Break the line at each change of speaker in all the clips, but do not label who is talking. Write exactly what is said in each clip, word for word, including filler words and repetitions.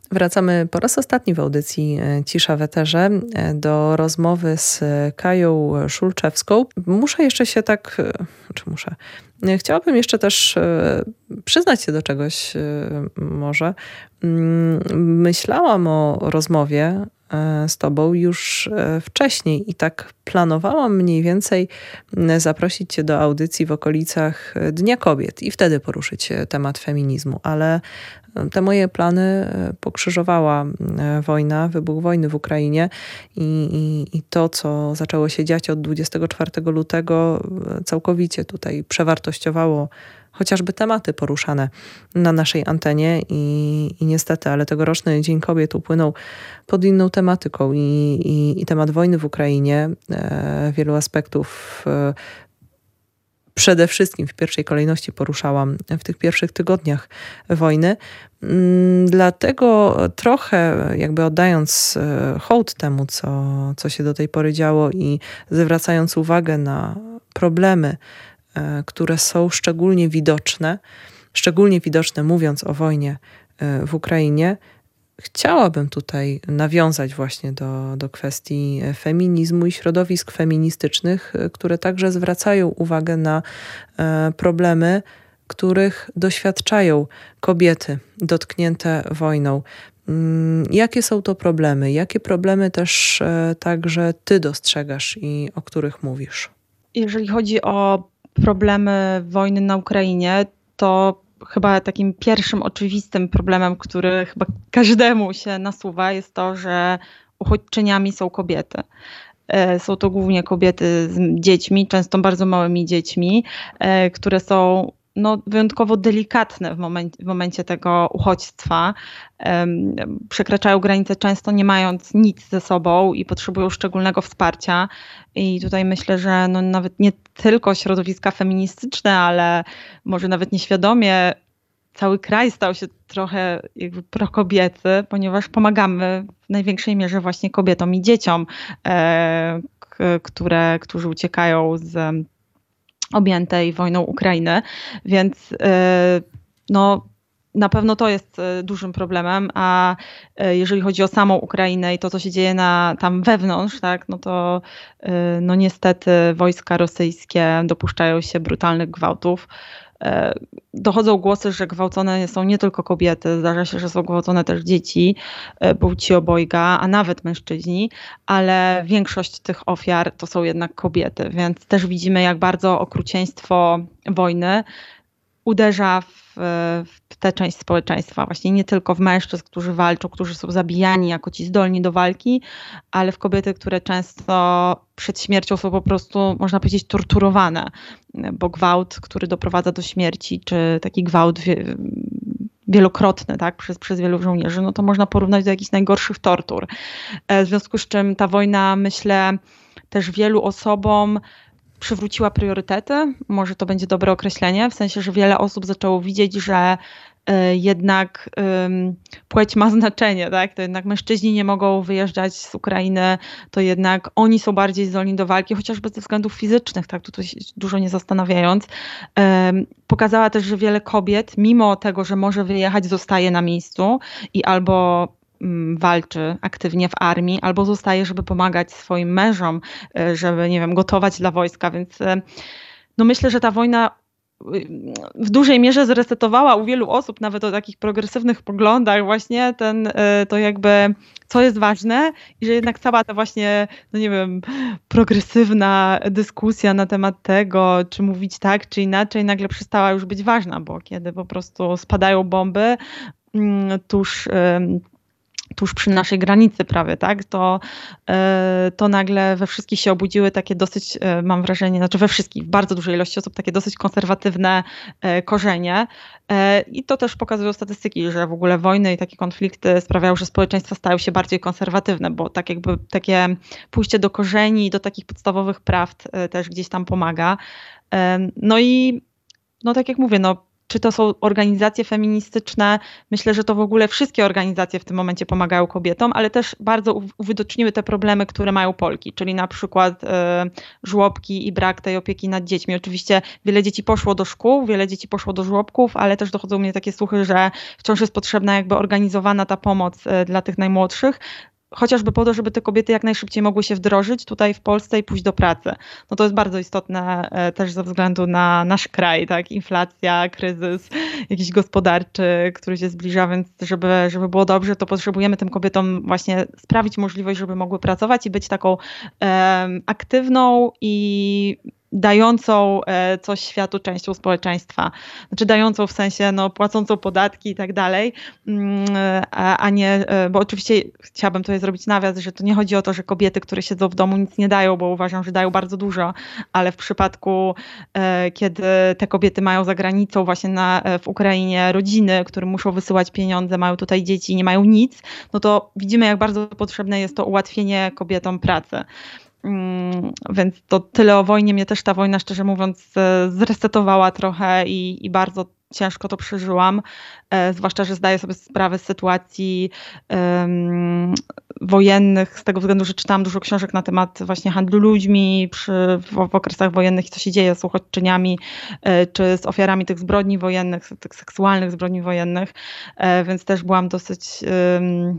Wracamy po raz ostatni w audycji Cisza w eterze do rozmowy z Kają Szulczewską. Muszę jeszcze się tak, czy muszę, chciałabym jeszcze też przyznać się do czegoś może. Myślałam o rozmowie z tobą już wcześniej i tak planowałam mniej więcej zaprosić cię do audycji w okolicach Dnia Kobiet i wtedy poruszyć temat feminizmu, ale te moje plany pokrzyżowała wojna, wybuch wojny w Ukrainie i, i, i to, co zaczęło się dziać od dwudziestego czwartego lutego, całkowicie tutaj przewartościowało chociażby tematy poruszane na naszej antenie i, i niestety, ale tegoroczny Dzień Kobiet upłynął pod inną tematyką i, i, i temat wojny w Ukrainie, e, wielu aspektów e, przede wszystkim w pierwszej kolejności poruszałam w tych pierwszych tygodniach wojny. Dlatego trochę jakby oddając hołd temu, co, co się do tej pory działo i zwracając uwagę na problemy, które są szczególnie widoczne, szczególnie widoczne mówiąc o wojnie w Ukrainie, chciałabym tutaj nawiązać właśnie do, do kwestii feminizmu i środowisk feministycznych, które także zwracają uwagę na problemy, których doświadczają kobiety dotknięte wojną. Jakie są to problemy? Jakie problemy też także ty dostrzegasz i o których mówisz?
Jeżeli chodzi o problemy wojny na Ukrainie, to chyba takim pierwszym oczywistym problemem, który chyba każdemu się nasuwa, jest to, że uchodźczyniami są kobiety. Są to głównie kobiety z dziećmi, często bardzo małymi dziećmi, które są no, wyjątkowo delikatne w momencie, w momencie tego uchodźstwa. Um, przekraczają granice często nie mając nic ze sobą i potrzebują szczególnego wsparcia. I tutaj myślę, że no, nawet nie tylko środowiska feministyczne, ale może nawet nieświadomie cały kraj stał się trochę jakby prokobiecy, ponieważ pomagamy w największej mierze właśnie kobietom i dzieciom, e, k, które, którzy uciekają z objętej wojną Ukrainy, więc no, na pewno to jest dużym problemem, a jeżeli chodzi o samą Ukrainę i to, co się dzieje na, tam wewnątrz, tak, no to no niestety wojska rosyjskie dopuszczają się brutalnych gwałtów. Dochodzą głosy, że gwałcone są nie tylko kobiety, zdarza się, że są gwałcone też dzieci płci obojga, a nawet mężczyźni, ale większość tych ofiar to są jednak kobiety, więc też widzimy, jak bardzo okrucieństwo wojny uderza w, w tę część społeczeństwa, właśnie nie tylko w mężczyzn, którzy walczą, którzy są zabijani jako ci zdolni do walki, ale w kobiety, które często przed śmiercią są po prostu, można powiedzieć, torturowane, bo gwałt, który doprowadza do śmierci, czy taki gwałt wie, wielokrotny, tak, przez, przez wielu żołnierzy, no to można porównać do jakichś najgorszych tortur. W związku z czym ta wojna, myślę, też wielu osobom przywróciła priorytety, może to będzie dobre określenie, w sensie, że wiele osób zaczęło widzieć, że y, jednak y, płeć ma znaczenie, tak? To jednak mężczyźni nie mogą wyjeżdżać z Ukrainy, to jednak oni są bardziej zdolni do walki, chociażby ze względów fizycznych, tak? Tutaj się dużo nie zastanawiając. Y, pokazała też, że wiele kobiet, mimo tego, że może wyjechać, zostaje na miejscu i albo walczy aktywnie w armii, albo zostaje, żeby pomagać swoim mężom, żeby, nie wiem, gotować dla wojska, więc no myślę, że ta wojna w dużej mierze zresetowała u wielu osób, nawet o takich progresywnych poglądach właśnie ten, to jakby, co jest ważne i że jednak cała ta właśnie, no nie wiem, progresywna dyskusja na temat tego, czy mówić tak, czy inaczej, nagle przestała już być ważna, bo kiedy po prostu spadają bomby tuż tuż przy naszej granicy prawie, tak, to, to nagle we wszystkich się obudziły takie dosyć, mam wrażenie, znaczy we wszystkich, w bardzo dużej ilości osób, takie dosyć konserwatywne korzenie. I to też pokazują statystyki, że w ogóle wojny i takie konflikty sprawiają, że społeczeństwa stają się bardziej konserwatywne, bo tak jakby takie pójście do korzeni i do takich podstawowych prawd też gdzieś tam pomaga. No i no tak jak mówię, no czy to są organizacje feministyczne, myślę, że to w ogóle wszystkie organizacje w tym momencie pomagają kobietom, ale też bardzo uwidoczniły te problemy, które mają Polki, czyli na przykład y, żłobki i brak tej opieki nad dziećmi. Oczywiście wiele dzieci poszło do szkół, wiele dzieci poszło do żłobków, ale też dochodzą mnie takie słuchy, że wciąż jest potrzebna jakby organizowana ta pomoc y, dla tych najmłodszych, chociażby po to, żeby te kobiety jak najszybciej mogły się wdrożyć tutaj w Polsce i pójść do pracy. No to jest bardzo istotne też ze względu na nasz kraj, tak? Inflacja, kryzys jakiś gospodarczy, który się zbliża, więc żeby, żeby było dobrze, to potrzebujemy tym kobietom właśnie sprawić możliwość, żeby mogły pracować i być taką um, aktywną i dającą coś światu częścią społeczeństwa. Znaczy dającą w sensie no, płacącą podatki i tak dalej, a, a nie, bo oczywiście chciałabym tutaj zrobić nawias, że to nie chodzi o to, że kobiety, które siedzą w domu nic nie dają, bo uważam, że dają bardzo dużo, ale w przypadku, kiedy te kobiety mają za granicą właśnie na, w Ukrainie rodziny, które muszą wysyłać pieniądze, mają tutaj dzieci i nie mają nic, no to widzimy, jak bardzo potrzebne jest to ułatwienie kobietom pracy. Więc to tyle o wojnie. Mnie też ta wojna, szczerze mówiąc, zresetowała trochę i, i bardzo ciężko to przeżyłam. E, zwłaszcza, że zdaję sobie sprawę z sytuacji um, wojennych, z tego względu, że czytałam dużo książek na temat właśnie handlu ludźmi przy, w, w okresach wojennych i co się dzieje z uchodźczyniami, e, czy z ofiarami tych zbrodni wojennych, tych seksualnych zbrodni wojennych. E, więc też byłam dosyć... Um,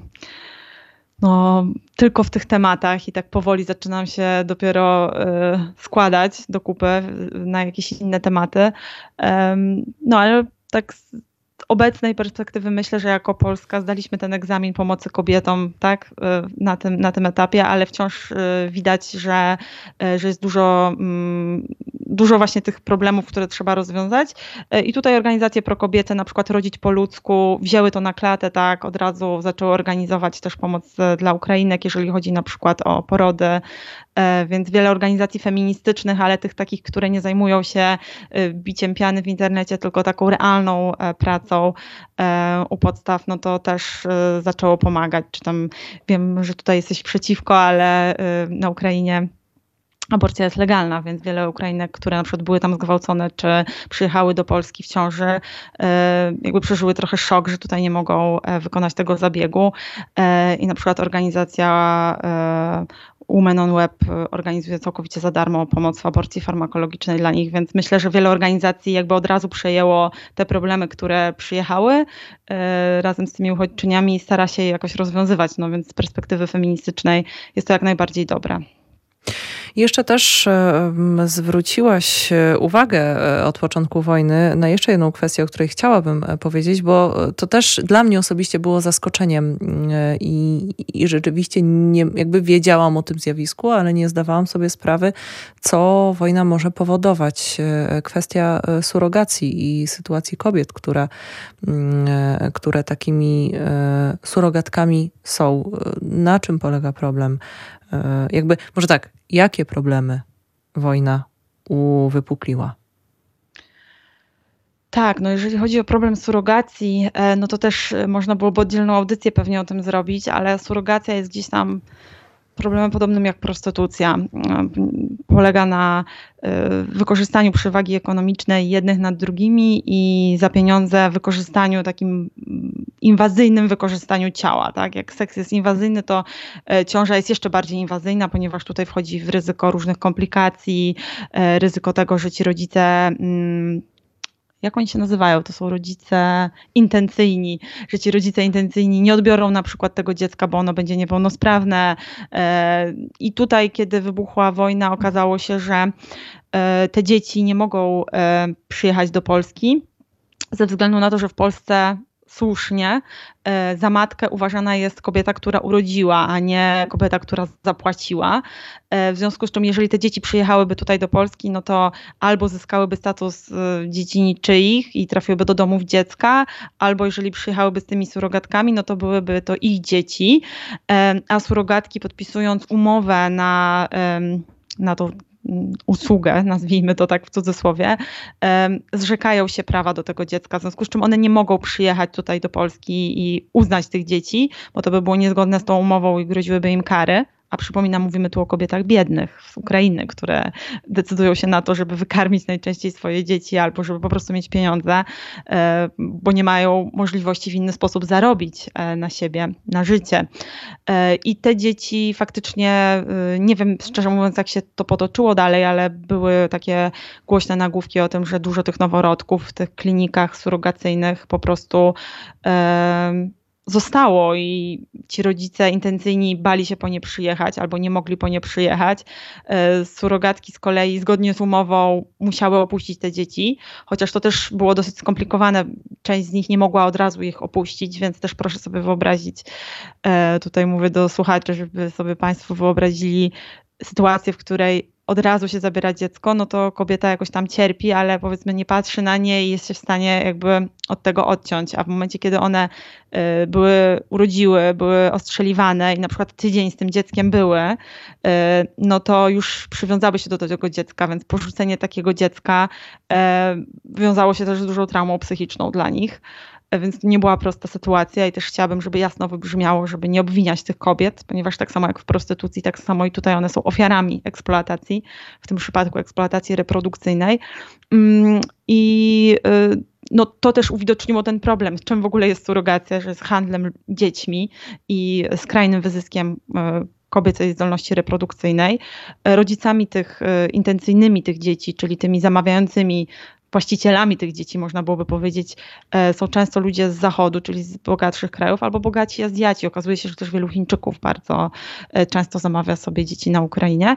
No, tylko w tych tematach i tak powoli zaczynam się dopiero y, składać do kupy na jakieś inne tematy. Um, no ale tak z obecnej perspektywy myślę, że jako Polska zdaliśmy ten egzamin pomocy kobietom, tak, y, na tym, na tym etapie, ale wciąż y, widać, że, y, że jest dużo, y, dużo właśnie tych problemów, które trzeba rozwiązać. Y, I tutaj organizacje prokobiece, na przykład Rodzić po ludzku, wzięły to na klatę, tak, od razu zaczęły organizować też pomoc dla Ukrainek, jeżeli chodzi na przykład o porody, y, więc wiele organizacji feministycznych, ale tych takich, które nie zajmują się y, biciem piany w internecie, tylko taką realną y, pracą u podstaw, no to też zaczęło pomagać. Czy tam wiem, że tutaj jesteś przeciwko, ale na Ukrainie aborcja jest legalna, więc wiele Ukrainek, które na przykład były tam zgwałcone, czy przyjechały do Polski w ciąży, jakby przeżyły trochę szok, że tutaj nie mogą wykonać tego zabiegu. I na przykład organizacja Women on Web organizuje całkowicie za darmo pomoc w aborcji farmakologicznej dla nich, więc myślę, że wiele organizacji jakby od razu przejęło te problemy, które przyjechały razem z tymi uchodźczyniami i stara się je jakoś rozwiązywać, no więc z perspektywy feministycznej jest to jak najbardziej dobre.
Jeszcze też zwróciłaś uwagę od początku wojny na jeszcze jedną kwestię, o której chciałabym powiedzieć, bo to też dla mnie osobiście było zaskoczeniem i, i rzeczywiście nie, jakby wiedziałam o tym zjawisku, ale nie zdawałam sobie sprawy, co wojna może powodować. Kwestia surogacji i sytuacji kobiet, które, które takimi surogatkami są. Na czym polega problem? Jakby, może tak, jakie problemy wojna uwypukliła?
Tak, no jeżeli chodzi o problem surogacji, no to też można byłoby oddzielną audycję pewnie o tym zrobić, ale surogacja jest gdzieś tam problemem podobnym jak prostytucja. Polega na wykorzystaniu przewagi ekonomicznej jednych nad drugimi i za pieniądze wykorzystaniu, takim inwazyjnym wykorzystaniu ciała. Tak? Jak seks jest inwazyjny, to ciąża jest jeszcze bardziej inwazyjna, ponieważ tutaj wchodzi w ryzyko różnych komplikacji, ryzyko tego, że ci rodzice... Jak oni się nazywają? To są rodzice intencyjni, że ci rodzice intencyjni nie odbiorą na przykład tego dziecka, bo ono będzie niepełnosprawne. I tutaj, kiedy wybuchła wojna, okazało się, że te dzieci nie mogą przyjechać do Polski ze względu na to, że w Polsce słusznie za matkę uważana jest kobieta, która urodziła, a nie kobieta, która zapłaciła. W związku z czym, jeżeli te dzieci przyjechałyby tutaj do Polski, no to albo zyskałyby status dzieci niczyich i trafiłyby do domów dziecka, albo jeżeli przyjechałyby z tymi surogatkami, no to byłyby to ich dzieci, a surogatki, podpisując umowę na, na to usługę, nazwijmy to tak w cudzysłowie, zrzekają się prawa do tego dziecka, w związku z czym one nie mogą przyjechać tutaj do Polski i uznać tych dzieci, bo to by było niezgodne z tą umową i groziłyby im kary A przypominam, mówimy tu o kobietach biednych z Ukrainy, które decydują się na to, żeby wykarmić najczęściej swoje dzieci albo żeby po prostu mieć pieniądze, bo nie mają możliwości w inny sposób zarobić na siebie, na życie. I te dzieci faktycznie, nie wiem szczerze mówiąc jak się to potoczyło dalej, ale były takie głośne nagłówki o tym, że dużo tych noworodków w tych klinikach surogacyjnych po prostu zostało i ci rodzice intencyjni bali się po nie przyjechać albo nie mogli po nie przyjechać. Surogatki z kolei zgodnie z umową musiały opuścić te dzieci, chociaż to też było dosyć skomplikowane. Część z nich nie mogła od razu ich opuścić, więc też proszę sobie wyobrazić, tutaj mówię do słuchaczy, żeby sobie Państwo wyobrazili sytuację, w której od razu się zabiera dziecko, no to kobieta jakoś tam cierpi, ale powiedzmy nie patrzy na nie i jest się w stanie jakby od tego odciąć. A w momencie, kiedy one y, były, urodziły, były ostrzeliwane i na przykład tydzień z tym dzieckiem były, y, no to już przywiązały się do tego dziecka, więc porzucenie takiego dziecka y, wiązało się też z dużą traumą psychiczną dla nich. Więc to nie była prosta sytuacja i też chciałabym, żeby jasno wybrzmiało, żeby nie obwiniać tych kobiet, ponieważ tak samo jak w prostytucji, tak samo i tutaj one są ofiarami eksploatacji, w tym przypadku eksploatacji reprodukcyjnej. I no, to też uwidoczniło ten problem, z czym w ogóle jest surogacja, że jest handlem dziećmi i skrajnym wyzyskiem kobiecej zdolności reprodukcyjnej. Rodzicami tych intencyjnymi tych dzieci, czyli tymi zamawiającymi właścicielami tych dzieci, można byłoby powiedzieć, są często ludzie z zachodu, czyli z bogatszych krajów, albo bogaci Azjaci. Okazuje się, że też wielu Chińczyków bardzo często zamawia sobie dzieci na Ukrainie.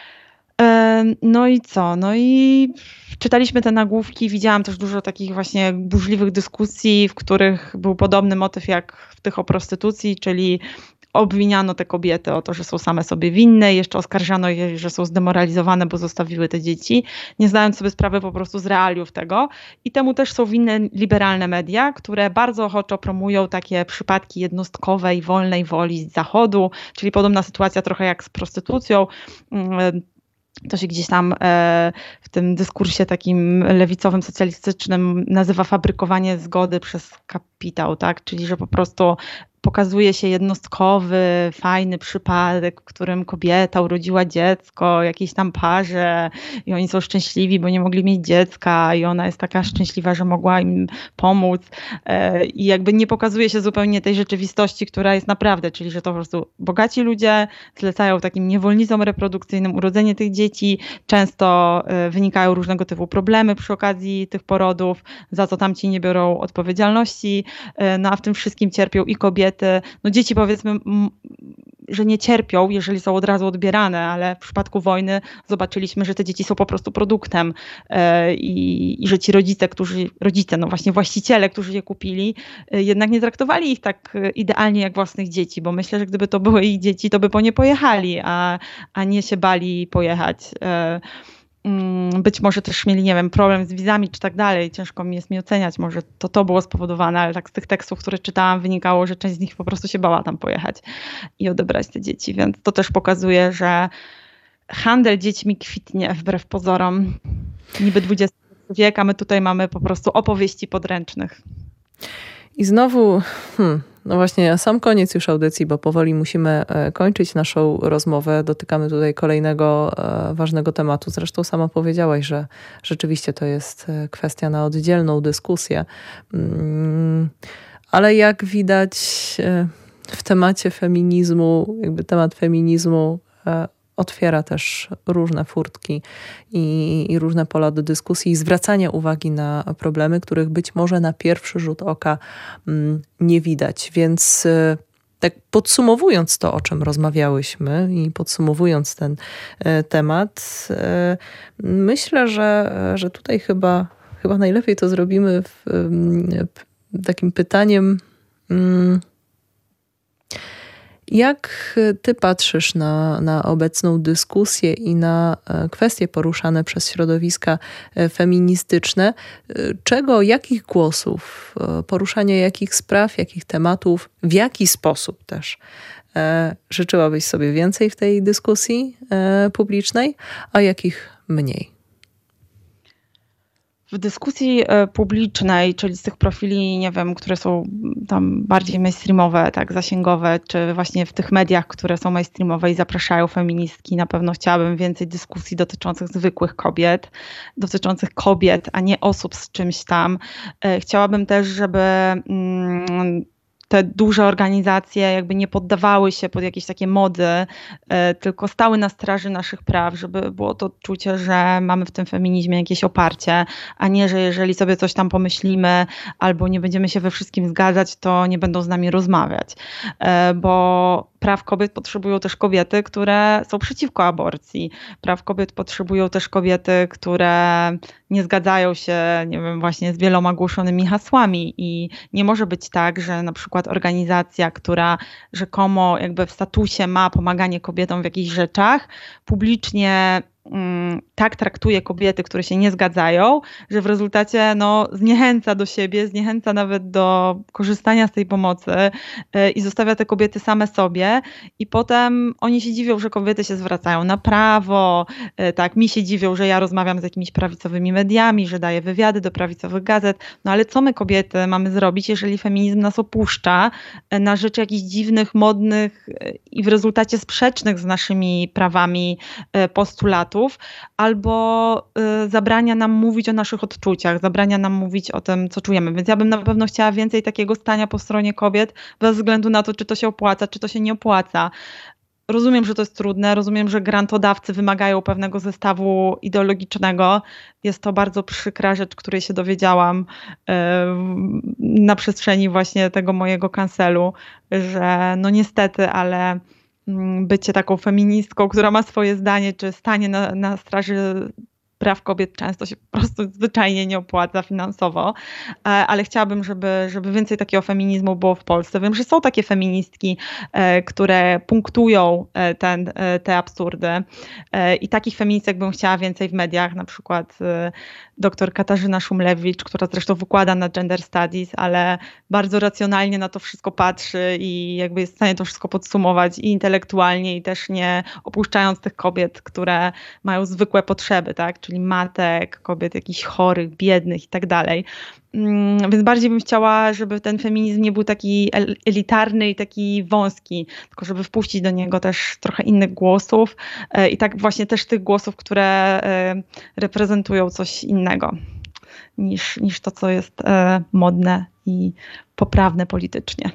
No i co? No i czytaliśmy te nagłówki, widziałam też dużo takich właśnie burzliwych dyskusji, w których był podobny motyw jak w tych o prostytucji, czyli obwiniano te kobiety o to, że są same sobie winne i jeszcze oskarżano je, że są zdemoralizowane, bo zostawiły te dzieci, nie zdając sobie sprawy po prostu z realiów tego. I temu też są winne liberalne media, które bardzo ochoczo promują takie przypadki jednostkowej, wolnej woli z zachodu, czyli podobna sytuacja trochę jak z prostytucją. To się gdzieś tam w tym dyskursie takim lewicowym, socjalistycznym nazywa fabrykowanie zgody przez kapitał, tak? Czyli że po prostu pokazuje się jednostkowy, fajny przypadek, w którym kobieta urodziła dziecko jakiejś tam parze i oni są szczęśliwi, bo nie mogli mieć dziecka i ona jest taka szczęśliwa, że mogła im pomóc i jakby nie pokazuje się zupełnie tej rzeczywistości, która jest naprawdę, czyli że to po prostu bogaci ludzie zlecają takim niewolnicom reprodukcyjnym urodzenie tych dzieci, często wynikają różnego typu problemy przy okazji tych porodów, za co tamci nie biorą odpowiedzialności, no a w tym wszystkim cierpią i kobiety. No dzieci powiedzmy, że nie cierpią, jeżeli są od razu odbierane, ale w przypadku wojny zobaczyliśmy, że te dzieci są po prostu produktem i, i że ci rodzice, którzy, rodzice, no właśnie właściciele, którzy je kupili, jednak nie traktowali ich tak idealnie jak własnych dzieci, bo myślę, że gdyby to były ich dzieci, to by po nie pojechali, a, a nie się bali pojechać. Być może też mieli, nie wiem, problem z wizami czy tak dalej. Ciężko mi jest mi oceniać, może to to było spowodowane, ale tak z tych tekstów, które czytałam, wynikało, że część z nich po prostu się bała tam pojechać i odebrać te dzieci, więc to też pokazuje, że handel dziećmi kwitnie wbrew pozorom. Niby dwudziesty wiek, a my tutaj mamy po prostu opowieści podręcznych.
I znowu, hmm, no właśnie, sam koniec już audycji, bo powoli musimy kończyć naszą rozmowę. Dotykamy tutaj kolejnego ważnego tematu. Zresztą sama powiedziałaś, że rzeczywiście to jest kwestia na oddzielną dyskusję. Ale jak widać w temacie feminizmu, jakby temat feminizmu otwiera też różne furtki i, i różne pola do dyskusji i zwracania uwagi na problemy, których być może na pierwszy rzut oka mm, nie widać. Więc y, tak podsumowując to, o czym rozmawiałyśmy i podsumowując ten y, temat, y, myślę, że, że tutaj chyba, chyba najlepiej to zrobimy w, y, takim pytaniem, y, jak ty patrzysz na, na obecną dyskusję i na kwestie poruszane przez środowiska feministyczne? Czego, jakich głosów, poruszania jakich spraw, jakich tematów, w jaki sposób też życzyłabyś sobie więcej w tej dyskusji publicznej, a jakich mniej?
W dyskusji publicznej, czyli z tych profili, nie wiem, które są tam bardziej mainstreamowe, tak, zasięgowe, czy właśnie w tych mediach, które są mainstreamowe i zapraszają feministki, na pewno chciałabym więcej dyskusji dotyczących zwykłych kobiet, dotyczących kobiet, a nie osób z czymś tam. Chciałabym też, żeby mm, te duże organizacje jakby nie poddawały się pod jakieś takie mody, tylko stały na straży naszych praw, żeby było to odczucie, że mamy w tym feminizmie jakieś oparcie, a nie, że jeżeli sobie coś tam pomyślimy albo nie będziemy się we wszystkim zgadzać, to nie będą z nami rozmawiać. Bo praw kobiet potrzebują też kobiety, które są przeciwko aborcji. Praw kobiet potrzebują też kobiety, które nie zgadzają się, nie wiem, właśnie z wieloma głoszonymi hasłami i nie może być tak, że na przykład organizacja, która rzekomo jakby w statusie ma pomaganie kobietom w jakichś rzeczach, publicznie tak traktuje kobiety, które się nie zgadzają, że w rezultacie no, zniechęca do siebie, zniechęca nawet do korzystania z tej pomocy i zostawia te kobiety same sobie i potem oni się dziwią, że kobiety się zwracają na prawo, tak, mi się dziwią, że ja rozmawiam z jakimiś prawicowymi mediami, że daję wywiady do prawicowych gazet, no ale co my kobiety mamy zrobić, jeżeli feminizm nas opuszcza na rzecz jakichś dziwnych, modnych i w rezultacie sprzecznych z naszymi prawami postulatów, albo y, zabrania nam mówić o naszych odczuciach, zabrania nam mówić o tym, co czujemy. Więc ja bym na pewno chciała więcej takiego stania po stronie kobiet, bez względu na to, czy to się opłaca, czy to się nie opłaca. Rozumiem, że to jest trudne, rozumiem, że grantodawcy wymagają pewnego zestawu ideologicznego. Jest to bardzo przykra rzecz, której się dowiedziałam y, na przestrzeni właśnie tego mojego kancelu, że no niestety, ale bycie taką feministką, która ma swoje zdanie, czy stanie na, na straży praw kobiet często się po prostu zwyczajnie nie opłaca finansowo, ale chciałabym, żeby, żeby więcej takiego feminizmu było w Polsce. Wiem, że są takie feministki, które punktują ten, te absurdy i takich feministek bym chciała więcej w mediach, na przykład dr Katarzyna Szumlewicz, która zresztą wykłada na Gender Studies, ale bardzo racjonalnie na to wszystko patrzy i jakby jest w stanie to wszystko podsumować i intelektualnie i też nie opuszczając tych kobiet, które mają zwykłe potrzeby, tak? Czyli matek, kobiet jakichś chorych, biednych i tak dalej. Więc bardziej bym chciała, żeby ten feminizm nie był taki elitarny i taki wąski, tylko żeby wpuścić do niego też trochę innych głosów i tak właśnie też tych głosów, które reprezentują coś innego niż, niż to, co jest modne i poprawne politycznie.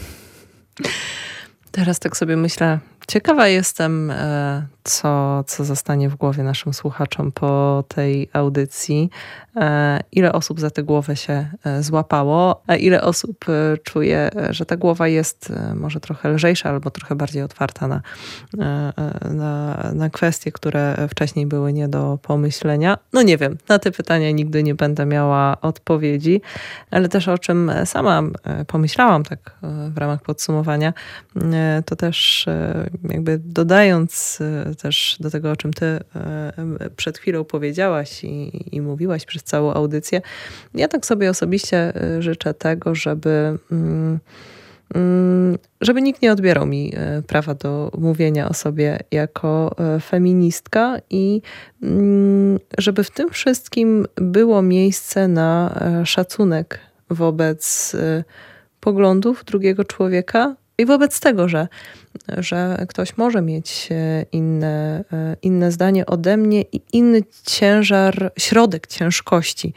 Teraz tak sobie myślę, ciekawa jestem, co, co zostanie w głowie naszym słuchaczom po tej audycji. Ile osób za tę głowę się złapało, a ile osób czuje, że ta głowa jest może trochę lżejsza albo trochę bardziej otwarta na, na, na kwestie, które wcześniej były nie do pomyślenia. No nie wiem, na te pytania nigdy nie będę miała odpowiedzi, ale też o czym sama pomyślałam tak w ramach podsumowania, to też jakby dodając też do tego, o czym ty przed chwilą powiedziałaś i, i mówiłaś przez całą audycję, ja tak sobie osobiście życzę tego, żeby, żeby nikt nie odbierał mi prawa do mówienia o sobie jako feministka i żeby w tym wszystkim było miejsce na szacunek wobec poglądów drugiego człowieka i wobec tego, że, że ktoś może mieć inne, inne zdanie ode mnie i inny ciężar, środek ciężkości.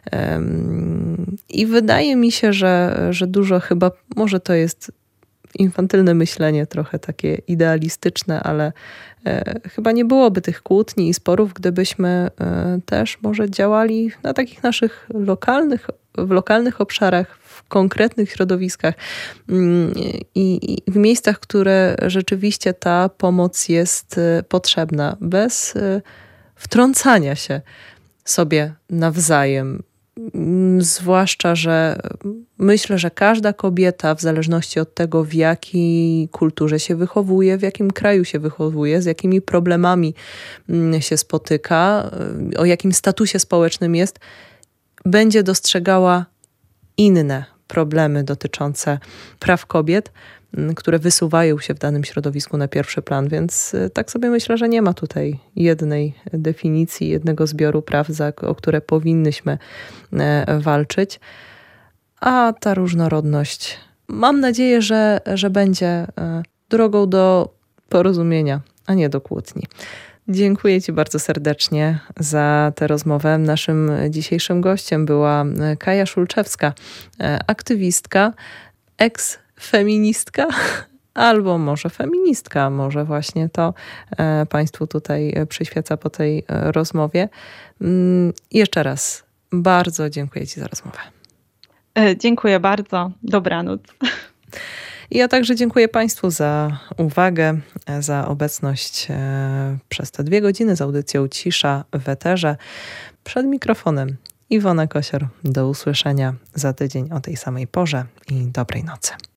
I wydaje mi się, że, że dużo chyba, może to jest infantylne myślenie, trochę takie idealistyczne, ale chyba nie byłoby tych kłótni i sporów, gdybyśmy też może działali na takich naszych lokalnych, w lokalnych obszarach, w konkretnych środowiskach i, i w miejscach, które rzeczywiście ta pomoc jest potrzebna, bez wtrącania się sobie nawzajem. Zwłaszcza, że myślę, że każda kobieta, w zależności od tego, w jakiej kulturze się wychowuje, w jakim kraju się wychowuje, z jakimi problemami się spotyka, o jakim statusie społecznym jest, będzie dostrzegała inne problemy dotyczące praw kobiet, które wysuwają się w danym środowisku na pierwszy plan, więc tak sobie myślę, że nie ma tutaj jednej definicji, jednego zbioru praw, za, o które powinnyśmy walczyć, a ta różnorodność, mam nadzieję, że, że będzie drogą do porozumienia, a nie do kłótni. Dziękuję Ci bardzo serdecznie za tę rozmowę. Naszym dzisiejszym gościem była Kaja Szulczewska, aktywistka, eks-feministka, albo może feministka, może właśnie to Państwu tutaj przyświeca po tej rozmowie. Jeszcze raz bardzo dziękuję Ci za rozmowę.
Dziękuję bardzo. Dobranoc.
Ja także dziękuję Państwu za uwagę, za obecność przez te dwie godziny z audycją Cisza w eterze. Przed mikrofonem Iwona Kosior. Do usłyszenia za tydzień o tej samej porze i dobrej nocy.